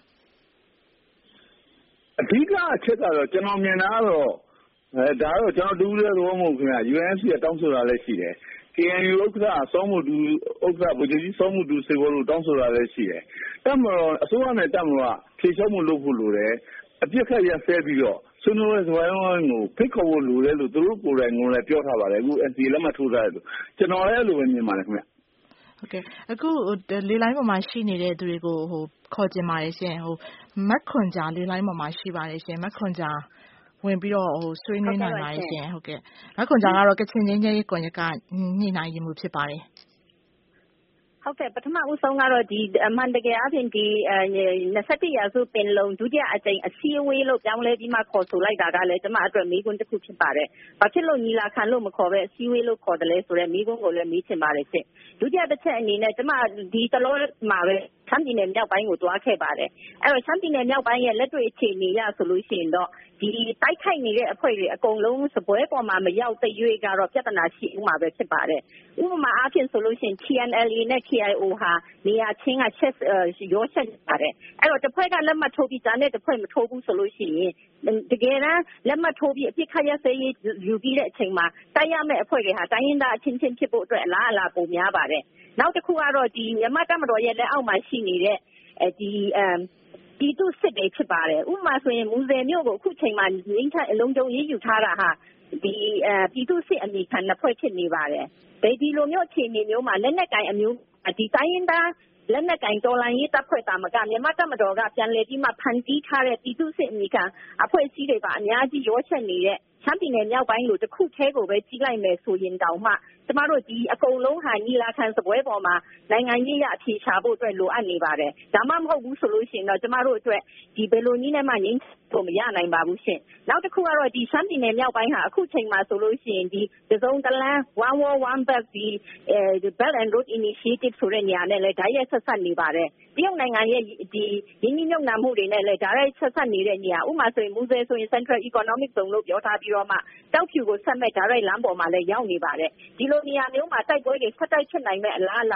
အဓိကအချက်ကတော့ကျွန်တော်မြင်တာကတော့အဲဒါတော့ကျွန်တော်ဒူးတဲ့သဘောမဟုတ်ခင်ဗျာ ယူအန်အက်ဖ်စီ ကတောင်းဆိုတာလည်းရှိတယ် ကေအန်ယူ ဥက္ကဋ္ဌစောမှုဒူဥက္ကဋ္ဌဗိုလ်ချုပ်ကြီးစောမှုဒူစေဘောလို့တောင်းဆိုတာလည်းရှိတယ်တက်မတော်အစိုးရနဲ့တက်မတော်ကဖြေလျှော့မှုလုပ်ဖို့လိုတယ်အပြစ်ခတ်ရဆဲပြီးတော့ဆွေးနွေးပွဲဇပွဲဝိုင်းကိုဖိတ်ခေါ်ဖို့လိုတယ်လို့သူတို့ကိုယ်တိုင်ကလည်းပြောထားပါတယ်အခု အန်စီအေ လက်မှတ်ထိုးထားတယ်လို့ကျွန်တော်လည်းအဲ့လိုပဲမြင်ပါတယ်ခင်ဗျဟုတ်ကဲ့အခုလေလိုင်းပေါ်မှာရှိနေတဲ့သူတွေကိုဟိုခေါ်ကျင်ပါတယ်ရှင်ဟိုမက်ခွန်ဂျာလေလိုင်းပေါ်မှာရှိပါတယ်ရှင်မက်ခွန်ဂျာဝင်ပြီးတော့ဟိုဆွေးနွေးနိုင်ပါတယ်ရှင်ဟုတ်ကဲ့မက်ခွန်ဂျာကတော့ကချင်ချင်းချင်းကွန်ရက်ကညှိနှိုင်းရေးမှုဖြစ်ပါတယ်ဟုတ်ကဲ့ပထမဦးဆုံးကတော့ဒီအမှန်တကယ်အပြင်ဒီနှစ်ဆယ့်တစ်ရာစုပင်လုံဒုတိယအကြိမ်အစည်းအဝေးလို့ပြောင်းလဲပြီးမှခေါ်ဆိုလိုက်တာကလည်းကျမအတွက်မေးခွန်းတစ်ခုဖြစ်ပါတယ်။ဘာဖြစ်လို့ညီလာခံလို့မခေါ်ပဲအစည်းအဝေးလို့ခေါ်တယ်လဲဆိုတော့မေးခွန်းကိုလည်းမေးချင်ပါတယ်ရှင့်။ဒုတိယတစ်ချက်အနေနဲ့ကျမဒီတလောမှာပဲချမ်းပြည်နယ်မြောက်ပိုင်းကိုတွားခဲ့ပါတယ်။အဲ့တော့ချမ်းပြည်နယ်မြောက်ပိုင်းရဲ့လက်တွေ့အခြေအနေရဆိုလို့ရှိရင်တော့ဒီတိုက်ခိုက်နေတဲ့အဖွဲ့တွေအကုန်လုံးစပွဲပေါ်မှာမရောက်တဲ့ရွေးကတော့ပြဿနာရှိဦးမှာပဲဖြစ်ပါတယ်။ဥပမာအားဖြင့်ဆိုလို့ရှိရင် တီ အန် အယ် အေ နဲ့ ကေ အိုင် အို ဟာနေရာချင်းကချက်ရောချက်နေပါတယ်။အဲ့တော့တစ်ဖွဲ့ကလက်မှတ်ထိုးပြီးဂျာနဲ့တစ်ဖွဲ့မထိုးဘူးဆိုလို့ရှိရင်တကယ်တမ်းလက်မှတ်ထိုးပြီးအပြစ်ခတ်ရစေးယူပြီးတဲ့အချိန်မှာတိုက်ရမယ့်အဖွဲ့တွေဟာတိုင်းရင်းသားအချင်းချင်းဖြစ်ဖို့အတွက်အလားအလာပုံများပါတယ်။နောက်တစ်ခုကတော့ဒီမြန်မာတပ်မတော်ရဲ့လက်အောက်မှာရှိနေတဲ့ဒီအမ်ပြည်သူစစ်တွေဖြစ်ပါတယ်ဥပမာဆိုရင်မူဆယ်မြို့ကိုအခုချိန်မှာငင်းချအလုံးကျုံရေးယူထားတာဟာဒီအပြည်သူစစ်အမိခံနှစ်ဖွဲ့ဖြစ်နေပါတယ်ဗေဒီလိုမျိုးအခြေအနေမျိုးမှာလက်နက်ကင်အမျိုးဒီတိုင်းရင်းသားလက်နက်ကင်တော်လိုင်းရေးတပ်ဖွဲ့တာမကမြန်မာတပ်မတော်ကပြန်လည်ပြီးမှဖန်တီးထားတဲ့ပြည်သူစစ်အမိခံအဖွဲ့အစည်းတွေကအများကြီးရောချက်နေတဲ့ချမ်းပြည်နယ်မြောက်ပိုင်းလိုတစ်ခုထဲကိုပဲကြီးလိုက်မယ်ဆိုရင်တောင်မှကျမတို့ဒီအကုန်လုံးဟာညီလာခံစပွဲပေါ်မှာနိုင်ငံရေးရအဖြေရှာဖို့အတွက်လိုအပ်နေပါတယ်ဒါမှမဟုတ်ဘူးဆိုလို့ရှိရင်တော့ကျမတို့အတွက်ဒီဘယ်လိုနည်းနဲ့မှငြိမ်းဖို့မရနိုင်ပါဘူးရှင်နောက်တစ်ခုကတော့ဒီချမ်းပြည်နယ်မြောက်ပိုင်းဟာအခုချိန်မှာဆိုလို့ရှိရင်ဒီတစုံတလန်း one war one belt ဒီ Belt and Road Initiative ဆိုတဲ့နေရာနဲ့လည်းဓာတ်ရိုက်ဆက်ဆက်နေပါတယ်တရုတ်နိုင်ငံရဲ့ဒီရင်းနှီးမြှုပ်နှံမှုတွေနဲ့လည်းဓာတ်ရိုက်ဆက်ဆက်နေတဲ့နေရာဥပမာဆိုရင်မူဆယ်ဆိုရင် Central Economic Zone လို့ပြောထားပြီးတော့မှတောက်ဖြူကိုဆက်မဲ့ဓာတ်ရိုက်လမ်းပေါ်မှာလည်းရောက်နေပါတယ်ဒီလိုနေရာမျိုးမှာတိုက်ပွဲတွေဆက်တိုက်ဖြစ်နိုင်မဲ့အလားအလာတွေ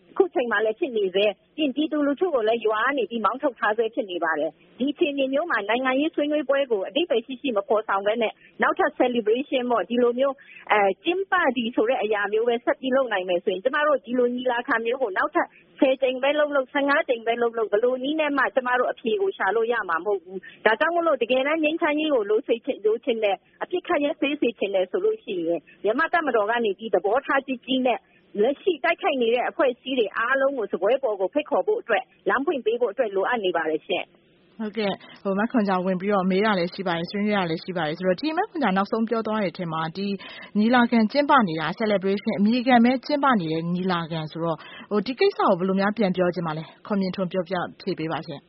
ခုချိန်မှာလည်းဖြစ်နေစေပြင်ပြည်သူလူထုကိုလည်းရွာကနေပြီးမောင်းထုတ်ထားစေဖြစ်နေပါတယ်ဒီအခြေအနေမျိုးမှာနိုင်ငံရေးဆွေးနွေးပွဲကိုအတိတ်ပဲရှိရှိမပေါ်ဆောင်ဘဲနဲ့နောက်ထပ် celebration ပေါ့ဒီလိုမျိုးအဲကျင်းပဒီဆိုတဲ့အရာမျိုးပဲဆက်ပြီးလုပ်နိုင်မယ်ဆိုရင်ကျမတို့ဒီလိုညီလာခံမျိုးကိုနောက်ထပ်ဆယ်ကြိမ်ပဲလုပ်လို့ဆယ့်ငါးကြိမ်ပဲလုပ်လို့ဘလို့နည်းနဲ့မှကျမတို့အဖြေကိုရှာလို့ရမှာမဟုတ်ဘူးဒါကြောင့်မလို့တကယ်တမ်းငြိမ်းချမ်းရေးကိုလို့စိတ်ချလို့ချင်းတဲ့အဖြစ်ခတ်ရဲသေးစေချင်တယ်ဆိုလို့ရှိရင်မြန်မာတပ်မတော်ကနေဒီသဘောထားကြီးကြီးနဲ့လက်ရှိတိုက်ခိုက်နေတဲ့အဖွဲ့အစည်းတွေအားလုံးကိုစပွဲပေါ်ကိုဖိတ်ခေါ်ဖို့အတွက်လမ်းဖွင့်ပေးဖို့အတွက်လိုအပ်နေပါတယ်ရှင်ဟုတ်ကဲ့ဟိုမခွန်ကြောင်ဝင်ပြီးတော့မေးရလဲရှိပါတယ်ဆွေးနွေးရလဲရှိပါတယ်ဆိုတော့ဒီမခွန်ကြောင်နောက်ဆုံးပြောသွားတဲ့အထက်မှာဒီညီလာခံကျင်းပနေတာ celebration အမြဲတမ်းပဲကျင်းပနေတဲ့ညီလာခံဆိုတော့ဟိုဒီကိစ္စကိုဘယ်လိုများပြန်ပြောချင်ပါလဲခွန်မြင့်ထွန်းပြောပြဖြေပေးပါရှင်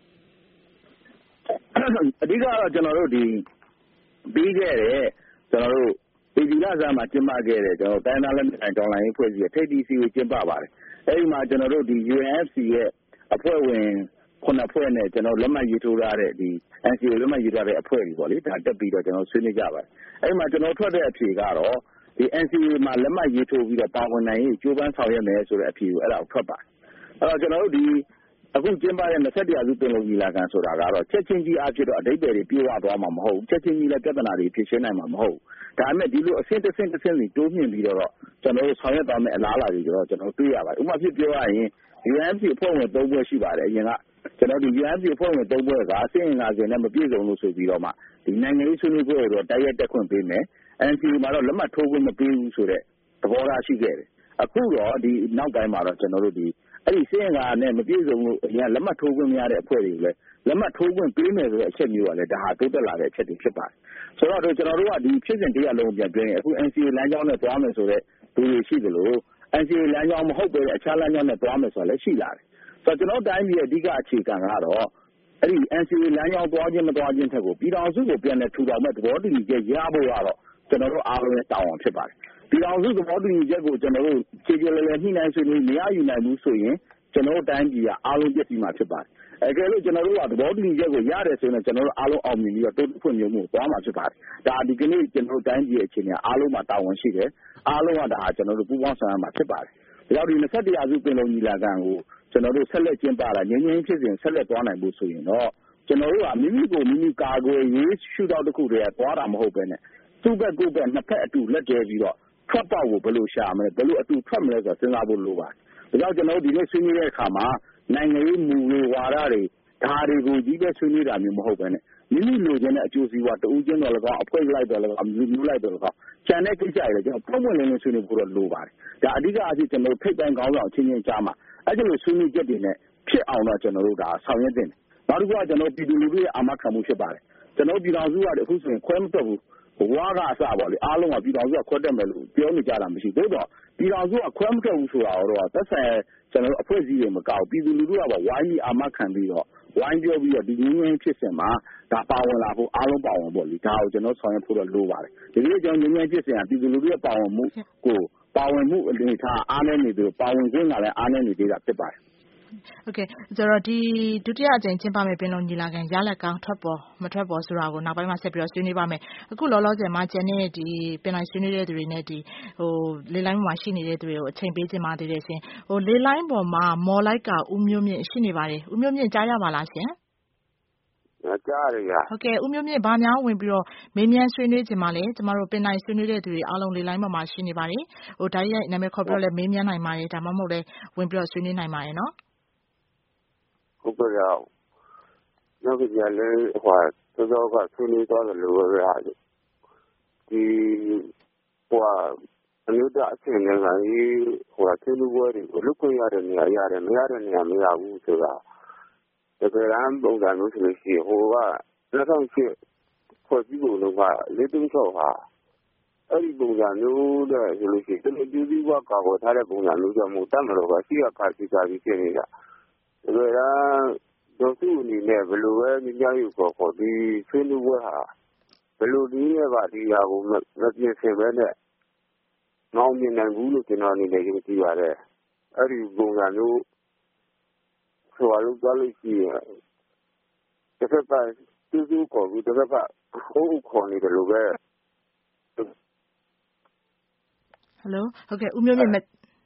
အဓိကတော့ကျွန်တော်တို့ဒီပြီးခဲ့တဲ့ကျွန်တော်တို့ဒီဒီလာစားမှာကျင်းပခဲ့တဲ့ကျွန်တော်တိုင်းသားလက်နက်ကိုင်တော်လှန်ရေးဖွဲ့စည်းရဲ့ထိပ်သီးစည်းဝေးကျင်းပပါတယ်အဲဒီမှာကျွန်တော်တို့ဒီ ယူ အန် အက်ဖ် စီ ရဲ့အဖွဲ့ဝင်ခုနှစ်ဖွဲ့နဲ့ကျွန်တော်လက်မှတ်ရေးထိုးထားတဲ့ဒီ အန် စီ အေ လက်မှတ်ရေးထားတဲ့အဖွဲ့တွေပေါ့လေဒါတက်ပြီးတော့ကျွန်တော်ဆွေးနွေးကြပါတယ်အဲဒီမှာကျွန်တော်ထွက်တဲ့အဖြေကတော့ဒီ အန် စီ အေ မှာလက်မှတ်ရေးထိုးပြီးတော့ပါဝင်နိုင်ရေးကြိုးပမ်းဆောင်ရွက်မယ်ဆိုတဲ့အဖြေကိုအဲ့ဒါကိုထွက်ပါတယ်အဲ့တော့ကျွန်တော်တို့ဒီအခုကျင်းပတဲ့နှစ်၁ရာစုပင်လုံညီလာခံဆိုတာကတော့ချက်ချင်းကြီးအဖြစ်တော့အဓိပ္ပာယ်တွေပြေဝသွားမှာမဟုတ်ဘူးချက်ချင်းကြီးလည်းပြဿနာတွေဖြေရှင်းနိုင်မှာမဟုတ်ဘူးဒါပေမဲ့ဒီလိုအဆင့်တစ်ဆင့်တစ်ဆင့်စီတိုးမြင့်ပြီးတော့ကျွန်တော်တို့ဆောင်ရွက်သွားမယ့်အလားအလာတွေတော့ကျွန်တော်တွေ့ရပါတယ်ဥပမာဖြစ်ပြောရရင် ယူ အန် အက်ဖ် စီ အဖွဲ့ဝင်သုံးဖွဲ့ရှိပါတယ်အရင်ကကျွန်တော်ဒီ ယူ အန် အက်ဖ် စီ အဖွဲ့ဝင်သုံးဖွဲ့ကအဆင့်အင်္ဂါစဉ်နဲ့မပြည့်စုံလို့ဆိုပြီးတော့မှဒီနိုင်ငံရေးဆွေးနွေးပွဲတွေတော့တိုက်ရိုက်တက်ခွင့်ပေးမယ် အန် စီ အေ မှာတော့လက်မှတ်ထိုးခွင့်မပေးဘူးဆိုတဲ့သဘောထားရှိခဲ့တယ်အခုတော့ဒီနောက်ပိုင်းမှာတော့ကျွန်တော်တို့ဒီအဲ့ဒီစင်ကာနဲ့မပြည့်စုံလို့အရင်လက်မှတ်ထိုးခွင့်မရတဲ့အဖွဲ့တွေကိုလည်းလက်မှတ်ထိုးခွင့်ပေးမယ်ဆိုတဲ့အချက်မျိုးကလည်းဒါဟာတိုးတက်လာတဲ့အချက်တွေဖြစ်ပါတယ်ဆိုတော့ကျွန်တော်တို့ကဒီဖြစ်စဉ်တရားလုံးပြန်ပြောရင်အခု အန် စီ အေ လမ်းကြောင်းနဲ့သွားမယ်ဆိုတဲ့လူတွေရှိသလို အန် စီ အေ လမ်းကြောင်းမဟုတ်ပဲအခြားလမ်းကြောင်းနဲ့သွားမယ်ဆိုတာလည်းရှိလာတယ်ဆိုတော့ကျွန်တော်တိုင်းပြည်ရဲ့အဓိကအခြေခံကတော့အဲ့ဒီ အန် စီ အေ လမ်းကြောင်းသွားခြင်းမသွားခြင်းထက်ကိုပြည်ထောင်စုကိုပြန်လည်ထူထောင်မဲ့သဘောတူညီချက်ရဖို့ကတော့ကျွန်တော်တို့အားလုံးရဲ့တာဝန်ဖြစ်ပါတယ်ပြည်ထောင်စုသဘောတူညီချက်ကိုကျွန်တော်တို့ခြေခြေလဲလဲညှိနှိုင်းဆွေးနွေးမရယူနိုင်ဘူးဆိုရင်ကျွန်တော်တို့တိုင်းပြည်ကအားလုံးပြည့်စုံမှာဖြစ်ပါတယ်အဲကဲလို့ကျွန်တော်တို့ကသဘောတူညီချက်ကိုရတယ်ဆိုရင်ကျွန်တော်တို့အားလုံးအောင်မြင်ပြီးတော့တိုးတက်ဖွံ့ဖြိုးမှုသွားမှာဖြစ်ပါတယ်ဒါဒီကနေ့ကျွန်တော်တို့တိုင်းပြည်ရဲ့အခြေအနေအားလုံးမှာတာဝန်ရှိတယ်အားလုံးကဒါကျွန်တော်တို့ပူးပေါင်းဆောင်ရွက်မှာဖြစ်ပါတယ်ဒါကြောင့်ဒီနှစ်၁ရာစုပင်လုံညီလာခံကိုကျွန်တော်တို့ဆက်လက်ကျင်းပတာငြိမ်းချမ်းဖြစ်စဉ်ဆက်လက်သွားနိုင်ဖို့ဆိုရင်တော့ကျွန်တော်တို့ကမိမိကိုမိမိကာကွယ်ရေးရှုထောင့်တစ်ခုတည်းကသွားတာမဟုတ်ပဲနဲ့သူ့ဘက်ကိုယ့်ဘက်နှစ်ဖက်အတူလက်တွဲပြီးတော့ထွက်ပေါက်ကိုဘယ်လိုရှာမလဲဘယ်လိုအတူထွက်မလဲဆိုတာစဉ်းစားဖို့လိုပါတယ်ဒါကြောင့်ကျွန်တော်တို့ဒီနေ့ဆွေးနွေးတဲ့အခါမှာနိုင်ငံရေးမူဝါဒတွေဒါတွေကိုကြီးပဲဆွေးနွေးတာမျိုးမဟုတ်ပဲနဲ့မိမိလိုချင်တဲ့အကျိုးစီးပွားတဦးချင်းတော်လည်းကောင်းအဖွဲ့လိုက်တော်လည်းကောင်းမျိုးလိုက်တော်လည်းကောင်းကျန်တဲ့ကိစ္စတွေလည်းကျွန်တော်ပုံမှန်လေးလေးဆွေးနွေးဖို့တော့လိုပါတယ်ဒါအဓိကအဖြစ်ကျွန်တော်ထိပ်ပိုင်းခေါင်းဆောင်ချင်းချင်းကြားမှာအဲ့ဒီလိုဆွေးနွေးချက်တွေနဲ့ဖြစ်အောင်တော့ကျွန်တော်တို့ဒါဆောင်ရွက်တင်တယ်နောက်တစ်ခုကကျွန်တော်ပြည်သူလူထုရဲ့အာမခံမှုဖြစ်ပါတယ်ကျွန်တော်ပြည်တော်စုကအခုဆိုရင်ခွဲမထွက်ဘူးဘဝကအစပါလေအားလုံးကပြည်တော်စုကခွဲတက်မယ်လို့ပြောနေကြတာမရှိသို့တော့ပြည်တော်စုကခွဲမထွက်ဘူးဆိုတာတော့သက်ဆိုင်ကျွန်တော်အဖွဲ့အစည်းတွေမကောက်ပြည်သူလူထုကဝိုင်းပြီးအာမခံပြီးတော့ဝိုင်းပြောပြီးတော့ဒီငင်းငင်းဖြစ်စဉ်မှာဒါပါဝင်လာဖို့အားလုံးပါဝင်ပေါ့လေဒါကိုကျွန်တော်ဆောင်ရွက်ဖို့တော့လိုပါတယ်ဒီလိုကျွန်တော်ငင်းငင်းဖြစ်စဉ်ကပြည်သူလူထုရဲ့ပါဝင်မှုကိုပါဝင်မှုအနေထားအားနည်းနေတယ်ပါဝင်ခြင်းကလည်းအားနည်းနေသေးတာဖြစ်ပါတယ်ဟုတ်ကဲ့ဆိုတော့ဒီဒုတိယအကြိမ်ကျင်းပမယ့်ပင်လုံညီလာခံရလဒ်ကောင်းထွက်ပေါ်မထွက်ပေါ်ဆိုတာကိုနောက်ပိုင်းမှာဆက်ပြီးတော့ဆွေးနွေးပါမယ်အခုလောလောဆယ်မှာကျန်တဲ့ဒီပင်လိုင်းဆွေးနွေးတဲ့သူတွေနဲ့ဒီဟိုလေလိုင်းပေါ်မှာရှိနေတဲ့သူတွေကိုအချိန်ပေးခြင်းပါသေးတယ်ရှင်ဟိုလေလိုင်းပေါ်မှာမော်လိုက်ကဦးမျိုးမြင့်ရှိနေပါတယ်ဦးမျိုးမြင့်ကြားရပါလားရှင်ကြားရရဟုတ်ကဲ့ဦးမျိုးမြင့်ဘာများဝင်ပြီးတော့မေးမြန်းဆွေးနွေးခြင်းပါလဲကျမတို့ပင်လိုင်းဆွေးနွေးတဲ့သူတွေအားလုံးလေလိုင်းပေါ်မှာရှိနေပါတယ်ဟိုဒါရိုက်နာမည်ခေါ်ပြီးတော့လည်းမေးမြန်းနိုင်ပါတယ်ဒါမှမဟုတ်လည်းဝင်ပြီးတော့ဆွေးနွေးနိုင်ပါတယ်နော်ဟုတ်ကဲ့ရောက်နောက်ကြလေဟိုသောသောကဆွေးနွေးသွားတယ်လို့ပဲဟာဒီဟိုအမျိုးသားအဆင့်နိုင်ငံရေးဟိုဆွေးနွေးပွဲတွေကိုလုခွင့်ရတဲ့နေရာရတယ်မရတဲ့နေရာမရဘူးဆိုတာတကယ်တမ်းပုံစံမျိုးဆိုလို့ရှိရင်ဟိုကလက်ဆောင်ချစ်ဖွဲ့စည်းပုံလုံးကလေးသုံးချောက်ဟာအဲ့ဒီပုံစံမျိုးတဲ့ဆိုလို့ရှိရင်ဒီပြည်သူ့ဘဝကာကွယ်ထားတဲ့ပုံစံမျိုးကြောင့်မို့တတ်မလို့ကရှိရခါရှိကြပြီးဖြစ်နေတာဒါကတော့သူ့အနေနဲ့ဘယ်လိုပဲညညယူခေါ်ခေါ်ဒီဆွေးနွေးပွဲဟာဘယ်လိုနည်းနဲ့ပါဒီဟာကိုမပြင်ဆင်ပဲနဲ့မအောင်မြင်နိုင်ဘူးလို့ကျွန်တော်အနေနဲ့ယုံကြည်ပါတယ်အဲ့ဒီပုံစံမျိုးဆိုလို့ကြားလို့ရှိရင်တစ်ဖက်ကသူ့သူ့ခေါ်ပြီးတစ်ဖက်ကဟိုးခေါ်နေတယ်လို့ပဲဟယ်လိုဟုတ်ကဲ့ဦးမျိုးမြင့်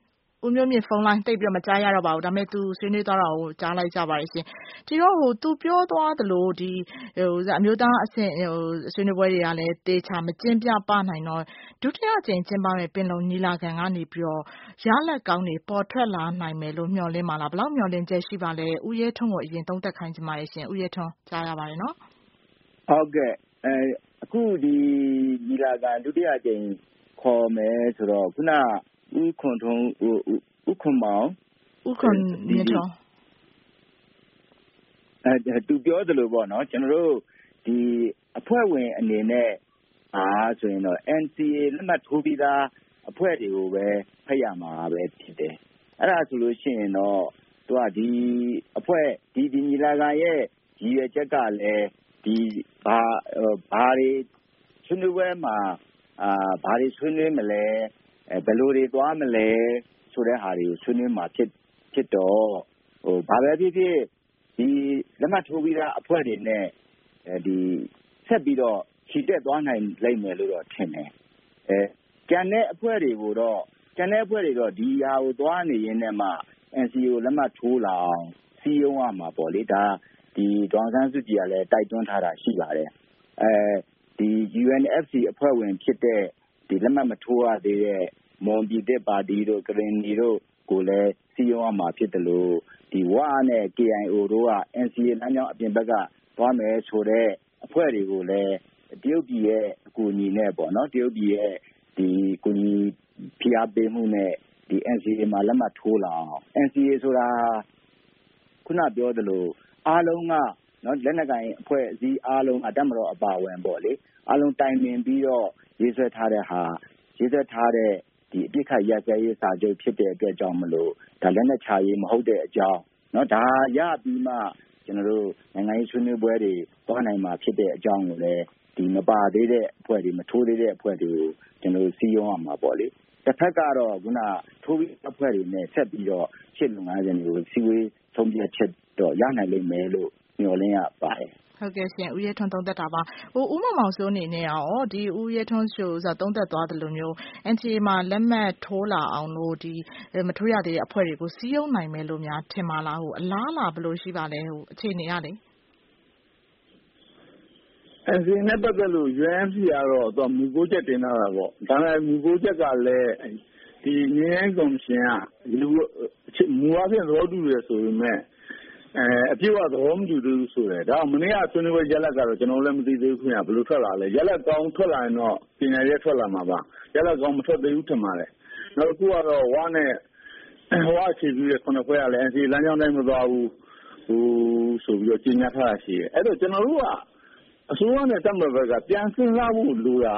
ဦးမျိုးမြင့်ဖုန်းလိုင်းတိတ်ပြီးတော့မကြားရတော့ပါဘူးဒါပေမဲ့သူဆွေးနွေးသွားတာကိုကြားလိုက်ကြပါရဲ့ရှင်ဒီတော့ဟိုသူပြောသွားသလိုဒီဟိုအမျိုးသားအဆင့်ဟိုဆွေးနွေးပွဲတွေကလည်းတေချာမကျင်းပြပနိုင်တော့ဒုတိယအကြိမ်ကျင်းပမဲ့ပင်လုံညီလာခံကနေပြီးတော့ရလက်ကောင်းတွေပေါ်ထွက်လာနိုင်မယ်လို့မျှော်လင့်ပါလားဘယ်လောက်မျှော်လင့်ချက်ရှိပါလဲဦးရဲထွန်းကိုအရင်သုံးသပ်ခိုင်းချင်ပါတယ်ရှင်ဦးရဲထွန်းကြားရပါတယ်နော်ဟုတ်ကဲ့အဲအခုဒီညီလာခံဒုတိယအကြိမ်ခေါ်မယ်ဆိုတော့ခုနဦးခွန်ထုံးဦးခွန်မောင်ဦးခွန်မြင့်ထွန်းအဲသူပြောသလိုပေါ့နော်ကျွန်တော်တို့ဒီအဖွဲ့ဝင်အနေနဲ့အားဆိုရင်တော့ N C A လက်မှတ်ထိုးပြီးသားအဖွဲ့တွေကိုပဲဖတ်ရမှာပဲဖြစ်တယ်အဲ့ဒါဆိုလို့ရှိရင်တော့သူကဒီအဖွဲ့ဒီဒီညီလာခံရဲ့ရည်ရွယ်ချက်ကလည်းဒီဘာဘာတွေဆွေးနွေးပွဲမှာအာဘာတွေဆွေးနွေးမလဲအဲဘယ်လိုတွေသွားမလဲဆိုတဲ့ဟာတွေကိုဆွေးနွေးမှာဖြစ်ဖြစ်တော့ဟိုဘာပဲဖြစ်ဖြစ်ဒီလက်မှတ်ထိုးပြီးသားအဖွဲ့တွေနဲ့အဲဒီဆက်ပြီးတော့ခြိတက်သွားနိုင်လိမ့်မယ်လို့တော့ထင်တယ်အဲကျန်တဲ့အဖွဲ့တွေကိုတော့ကျန်တဲ့အဖွဲ့တွေတော့ဒီဟာကိုသွားနေရင်းနဲ့မှ N C A ကိုလက်မှတ်ထိုးလာအောင်စီးရုံးရမှာပေါ့လေဒါဒီဒေါ်အောင်ဆန်းစုကြည်ကလည်းတိုက်တွန်းထားတာရှိပါတယ်အဲဒီ U N F C အဖွဲ့ဝင်ဖြစ်တဲ့ဒီလက်မှတ်မထိုးရသေးတဲ့မွန်ပြည်သက်ပါတီတို့ကရင်နီတို့ကိုလည်းစီးရုံးရမှာဖြစ်တယ်လို့ဒီဝါနဲ့ K I O တို့က N C A လမ်းကြောင်းအပြင်ဘက်ကသွားမယ်ဆိုတဲ့အဖွဲ့တွေကိုလည်းတရုတ်ပြည်ရဲ့အကူအညီနဲ့ပေါ့နော်တရုတ်ပြည်ရဲ့ဒီကူညီဖိအားပေးမှုနဲ့ဒီ N C A မှာလက်မှတ်ထိုးလာအောင် N C A ဆိုတာခုနပြောသလိုအားလုံးကနော်လက်နက်ကိုင်အဖွဲ့အစည်းအားလုံးအတက်မတော်အပါဝင်ပေါ့လေအားလုံးတိုင်ပင်ပြီးတော့ရေးဆွဲထားတဲ့ဟာရေးဆွဲထားတဲ့ဒီအပြစ်ခတ်ရစဲရေးစာချုပ်ဖြစ်တဲ့အတွက်ကြောင့်မလို့ဒါလက်နက်ချရေးမဟုတ်တဲ့အကြောင်းနော်ဒါရပြီးမှကျွန်တော်တို့နိုင်ငံရေးဆွေးနွေးပွဲတွေသွားနိုင်မှာဖြစ်တဲ့အကြောင်းကိုလည်းဒီမပါသေးတဲ့အဖွဲ့တွေမထိုးသေးတဲ့အဖွဲ့တွေကိုကျွန်တော်တို့စီးရုံးရမှာပေါ့လေတစ်ဖက်ကတော့ခုနထိုးပြီးအဖွဲ့တွေနဲ့ဆက်ပြီးတော့ရှစ်လုပ်ငန်းစဉ်တွေကိုစီဝေးဆုံးဖြတ်ချက်တော့ရနိုင်လိမ့်မယ်လို့မျှော်လင့်ရပါတယ်ဟုတ်ကဲ့ရှင်ဦးရဲထွန်းသုံးသက်တာပါဟိုဦးမောင်မောင်စိုးအနေနဲ့ရောဒီဦးရဲထွန်းရှိုးဆိုသုံးသက်သွားတယ်လို့မျိုး N C A မှာလက်မှတ်ထိုးလာအောင်လို့ဒီမထိုးရသေးတဲ့အဖွဲ့တွေကိုစီးရုံးနိုင်မယ်လို့များထင်ပါလားဟိုအလားလားဘယ်လိုရှိပါလဲဟိုအခြေအနေရလေ N C A နဲ့ပတ်သက်လို့ U N F C ကတော့သူမူကိုချက်တင်လာတာပေါ့ဒါပေမဲ့မူကိုချက်ကလည်းဒီငြင်းကော်မရှင်ကလူမူအဖြစ်သဘောတူရဆိုပေမဲ့အဲအပြည့်အဝသဘောမတူဘူးဆိုတယ်ဒါကမနေ့ကဆွေးနွေးပွဲရက်လက်ကတော့ကျွန်တော်လည်းမသိသေးဘူးခင်ဗျဘယ်လိုထွက်လာလဲရက်လက်ကောင်းထွက်လာရင်တော့ပညာရေးထွက်လာမှာပါရက်လက်ကောင်းမထွက်သေးဘူးထင်ပါတယ်နောက်တစ်ခုကတော့ဝါနဲ့ဝါချီပြီးတဲ့ခုနှစ်ဖွဲကလည်း N C A လမ်းကြောင်းတိုင်းမသွားဘူးဟိုဆိုပြီးတော့ကြီးညာထားတာရှိတယ်အဲ့တော့ကျွန်တော်တို့ကအစိုးရနဲ့တပ်မတော်ဘက်ကပြန်စဉ်းစားဖို့လိုတာ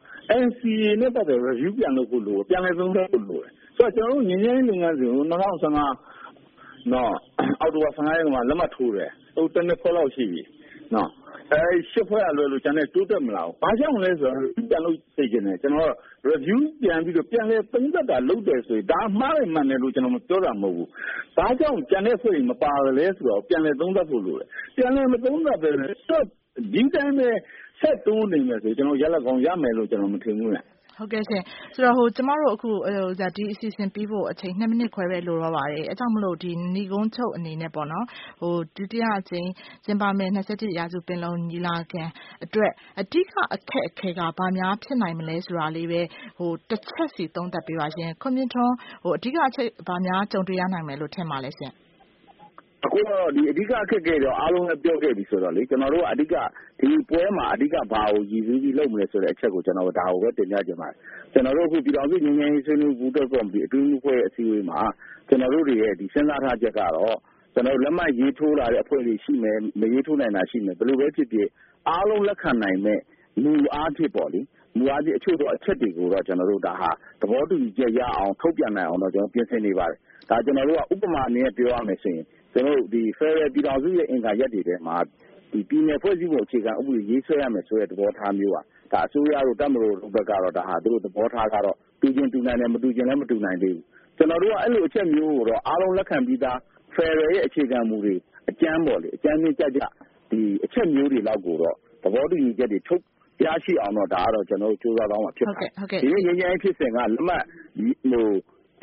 N C A နဲ့ပတ်သက် review ပြန်လုပ်ဖို့လိုပြန်လည်သုံးသပ်ဖို့လိုတယ်ဆိုတော့ကျွန်တော်တို့ငြင်းငြင်းလုပ်ငန်းစဉ်ကို၂၀၁၅နော်အောက်တိုဘာ၁၅ရက်မှာလက်မှတ်ထိုးတယ်ဟိုတနည်းခေါ်လောက်ရှိပြီနော်အဲရှစ်ဖွဲ့ရလို့လို့ကျွန်တော်တိုးတက်မလားဘာကြောင့်လဲဆိုတော့ပြန်လို့သိကျင်တယ်ကျွန်တော် review ပြန်ပြီးတော့ပြန်လဲသုံးသပ်တာလုပ်တယ်ဆိုရင်ဒါမှားတယ်မှန်တယ်လို့ကျွန်တော်မပြောတာမဟုတ်ဘူးဘာကြောင့်ကျန်တဲ့ဖွဲ့တွေမပါလဲဆိုတော့ပြန်လဲသုံးသပ်ဖို့လိုတယ်ပြန်လဲမသုံးသပ်ပဲတော့ဒီတိုင်းပဲဆက်တိုးနေမယ်ဆိုကျွန်တော်ရက်လက်ကောင်းရမယ်လို့ကျွန်တော်မထင်ဘူးနဲ့ဟုတ်ကဲ့ရှင်ဆိုတော့ဟိုကျမတို့အခုဟိုဇာဒီအစီအစဉ်ပြီးဖို့အချိန်နှစ်မိနစ်ခွဲပဲလိုတော့ပါတယ်အဲကြောင့်မလို့ဒီညီကုန်းချုပ်အနေနဲ့ပေါ့နော်ဟိုဒုတိယအကြိမ်ကျင်းပမယ်၂၁ရာစုပင်လုံညီလာခံအတွက်အဓိကအခက်အခဲကဘာများဖြစ်နိုင်မလဲဆိုတာလေးပဲဟိုတစ်ချက်စီသုံးသပ်ပေးပါရှင်ခွန်မြင့်ထွန်းဟိုအဓိကအချက်ဘာများကြုံတွေ့ရနိုင်မယ်လို့ထင်ပါလဲရှင်အခုတော့ဒီအဓိကအခက်အခဲတော့အားလုံးလည်းပြောခဲ့ပြီဆိုတော့လေကျွန်တော်တို့ကအဓိကဒီပွဲမှာအဓိကဘာကိုရည်စူးပြီးလုပ်မလဲဆိုတဲ့အချက်ကိုကျွန်တော်တို့ဒါကိုပဲတင်ပြချင်ပါတယ်ကျွန်တော်တို့အခုပြည်တော်စုငြိမ်းချမ်းရေးဆွေးနွေးမှုတော့ကော်မတီအတွင်းအဖွဲ့အစည်းအဝေးမှာကျွန်တော်တို့တွေရဲ့ဒီစဉ်းစားထားချက်ကတော့ကျွန်တော်လက်မှတ်ရေးထိုးလာတဲ့အဖွဲ့တွေရှိမယ်မရေးထိုးနိုင်တာရှိမယ်ဘယ်လိုပဲဖြစ်ဖြစ်အားလုံးလက်ခံနိုင်မဲ့မူအားဖြင့်ပေါ့လေမူအားဖြင့်အချို့တော့အချက်တွေကိုတော့ကျွန်တော်တို့ဒါဟာသဘောတူညီချက်ရအောင်ထုတ်ပြန်နိုင်အောင်တော့ကျွန်တော်ပြင်ဆင်နေပါတယ်ဒါကျွန်တော်တို့ကဥပမာအနေနဲ့ပြောရမယ်ဆိုရင်ကျွန်တော်တို့ဒီ Federal ပြည်ထောင်စုရဲ့အင်္ဂါရပ်တွေထဲမှာဒီပြည်နယ်ဖွဲ့စည်းပုံအခြေခံဥပဒေရေးဆွဲရမယ်ဆိုတဲ့သဘောထားမျိုးပါဒါအစိုးရတို့တပ်မတော်တို့ဘက်ကတော့ဒါဟာသူတို့သဘောထားကတော့တူချင်းတူနိုင်တယ်မတူချင်းလည်းမတူနိုင်သေးဘူးကျွန်တော်တို့ကအဲ့လိုအချက်မျိုးကိုတော့အားလုံးလက်ခံပြီးသား Federal ရဲ့အခြေခံမူတွေအကျမ်းပေါ့လေအကျမ်းချင်းကြကြဒီအချက်မျိုးတွေလောက်ကိုတော့သဘောတူညီချက်တွေထုတ်ရရှိအောင်တော့ဒါကတော့ကျွန်တော်တို့ကြိုးစားတော့မှာဖြစ်ပါတယ်ဒီနေ့ငြိမ်းချမ်းရေးဖြစ်စဉ်ကလက်မှတ်ဟိုဒီ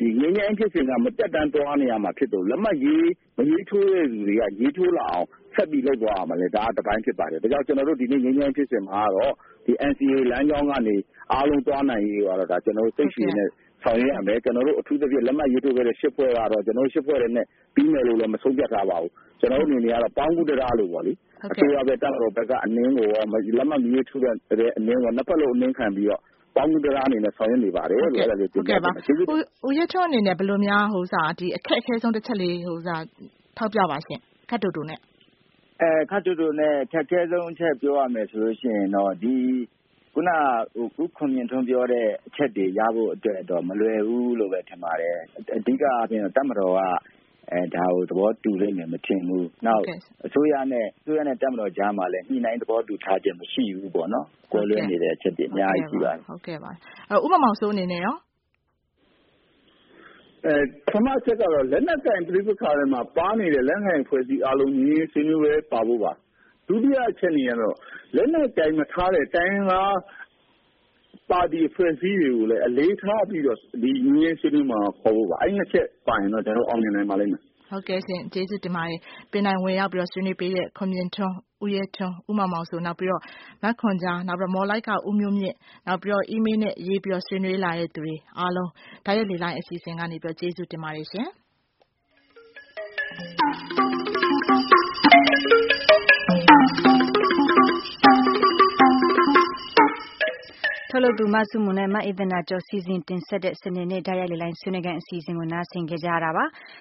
ဒီငင်းငင်းဖြစ်စဉ်ကမတက်တန်းသွားနေရမှာဖြစ်တော့လက်မှတ်ရေးမရေးထိုးတဲ့လူတွေကရေးထိုးလာအောင်ဆက်ပြီးလုပ်သွားရမှာလေဒါကတစ်ပိုင်းဖြစ်ပါတယ်ဒါကြောင့်ကျွန်တော်တို့ဒီနေ့ငင်းငင်းဖြစ်စဉ်မှာတော့ဒီ N C A လမ်းကြောင်းကနေအားလုံးသွားနိုင်ရေးကတော့ဒါကျွန်တော်တို့စိတ်ရှိနေဆောင်ရွက်ရမယ်ကျွန်တော်တို့အထူးသဖြင့်လက်မှတ်ရေးထိုးခဲ့တဲ့ရှစ်ဖွဲ့ကတော့ကျွန်တော်တို့ရှစ်ဖွဲ့နဲ့ပြီးမယ်လို့လည်းမဆုံးဖြတ်ထားပါဘူးကျွန်တော်တို့အနေနဲ့ကတော့ပေါင်းကူတရားလို့ပေါ့လေအစိုးရဘက်တပ်မတော်ဘက်ကအနည်းကိုလက်မှတ်ရေးထိုးတဲ့အနည်းကိုနှစ်ဖက်လုံးအနည်းခံပြီးတော့ပေါင်းကူတရားအနေနဲ့ဆောင်ရွက်နေပါတယ်လို့အဲ့ဒါလေးပြောပြပါမယ်။ဦးရဲထွန်းအနေနဲ့ဘယ်လိုများဟိုစားဒီအခက်အခဲဆုံးတစ်ချက်လေးဟိုစားထောက်ပြပါရှင်ခတ်တူတူနဲ့အဲခတ်တူတူနဲ့ခက်ခဲဆုံးအချက်ပြောရမယ်ဆိုလို့ရှိရင်တော့ဒီခုနဟိုခုခွန်မြင့်ထွန်းပြောတဲ့အချက်တွေရဖို့အတွက်တော့မလွယ်ဘူးလို့ပဲထင်ပါတယ်အဓိကအပြင်တပ်မတော်ကအဲဒါကိုသဘောတူလိမ့်မယ်မထင်ဘူးနောက်အစိုးရနဲ့အစိုးရနဲ့တပ်မတော်ကြားမှာလည်းညှိနှိုင်းသဘောတူထားခြင်းမရှိဘူးပေါ့နော်ကွဲလွဲနေတဲ့အချက်တွေအများကြီးရှိပါတယ်ဟုတ်ကဲ့ပါအဲဥပမာဆိုအနေနဲ့ရောအဲပထမချက်ကတော့လက်နက်ကင်ပြည်ပခါထဲမှာပါနေတဲ့လက်နက်ကင်ဖွဲ့စည်းအလုံးကြီးဆွေးနွေးပွဲပါဖို့ပါဒုတိယအချက်နေရတော့လက်နက်ကင်မထားတဲ့တိုင်းသားပါတီဖွဲ့စည်းတွေကိုလည်းအလေးထားပြီးတော့ဒီငင်းဆွေးနွေးမှာခေါ်ဖို့ပါအဲ့ဒီချက်ပါရင်တော့ကျွန်တော်အောင်မြင်နိုင်ပါလိမ့်မယ်ဟုတ်ကဲ့ရှင်ကျေးဇူးတင်ပါတယ်ပင်နိုင်ဝင်ရောက်ပြီးတော့ဆွေးနွေးပေးတဲ့ခွန်မြင့်ထွန်းဦးရဲထွန်းဦးမောင်မောင်ဆိုနောက်ပြီးတော့မက်ခွန်ကြားနောက်ပြီးတော့မော်လိုက်ကဦးမျိုးမြင့်နောက်ပြီးတော့အီးမေးလ်နဲ့ရေးပြီးတော့ဆွေးနွေးလာတဲ့သူတွေအားလုံးဓာတ်ရိုက်လေလိုင်းအစီအစဉ်ကနေပြီးတော့ကျေးဇူးတင်ပါတယ်ရှင်ထုတ်လုပ်သူမဆုမွန်နဲ့မအေးသနာကျော်စီစဉ်တင်ဆက်တဲ့စနေနေ့ဓာတ်ရိုက်လေလိုင်းဆွေးနွေးခန်းအစီအစဉ်ကိုနားဆင်ကြကြရတာပါ